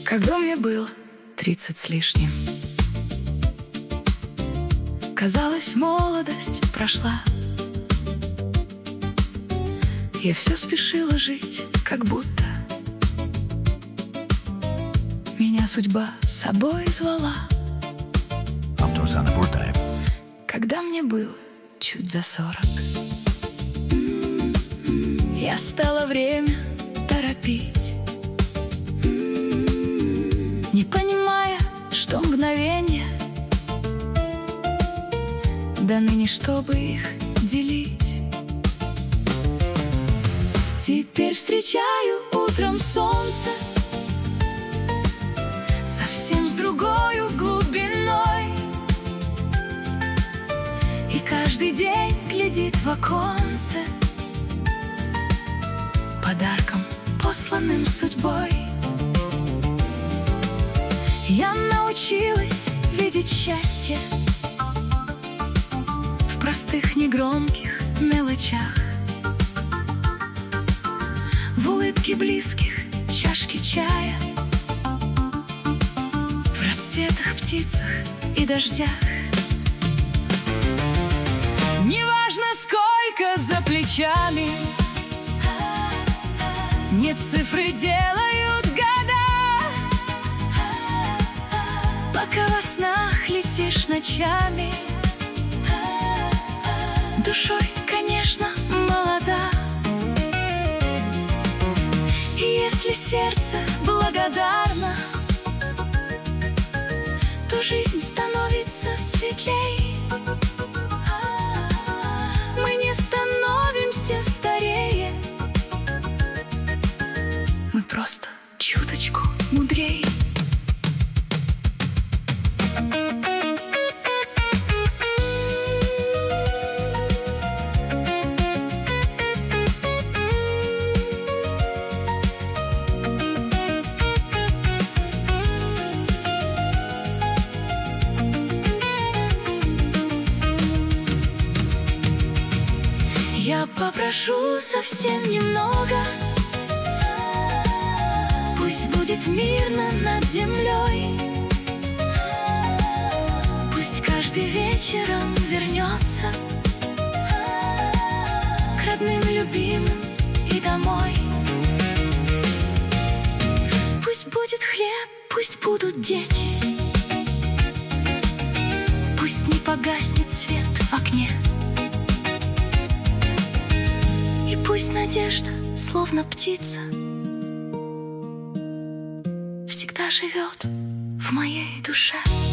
Когда мне было 30 с лишним, казалось, молодость прошла. Я все спешила жить, как будто меня судьба с собой звала. Когда мне было чуть за 40, я стала время торопить, не понимая, что мгновения даны не чтобы их делить. Теперь встречаю утром солнце совсем с другой глубиной, и каждый день глядит в оконце подарком, посланным судьбой. Я научилась видеть счастье в простых негромких мелочах, в улыбке близких, чашке чая, в рассветах, птицах и дождях. Неважно, сколько за плечами, не цифры делают года. Пока во снах летишь ночами, душой, конечно, молода. И если сердце благодарно, то жизнь становится светлей. Мы не становимся старее, мы просто чуточку мудрее. Я попрошу совсем немного, пусть будет мирно над землей, пусть каждый вечером вернется к родным, любимым и домой. Пусть будет хлеб, пусть будут дети, пусть не погаснет свет в окне, и пусть надежда, словно птица, всегда живет в моей душе.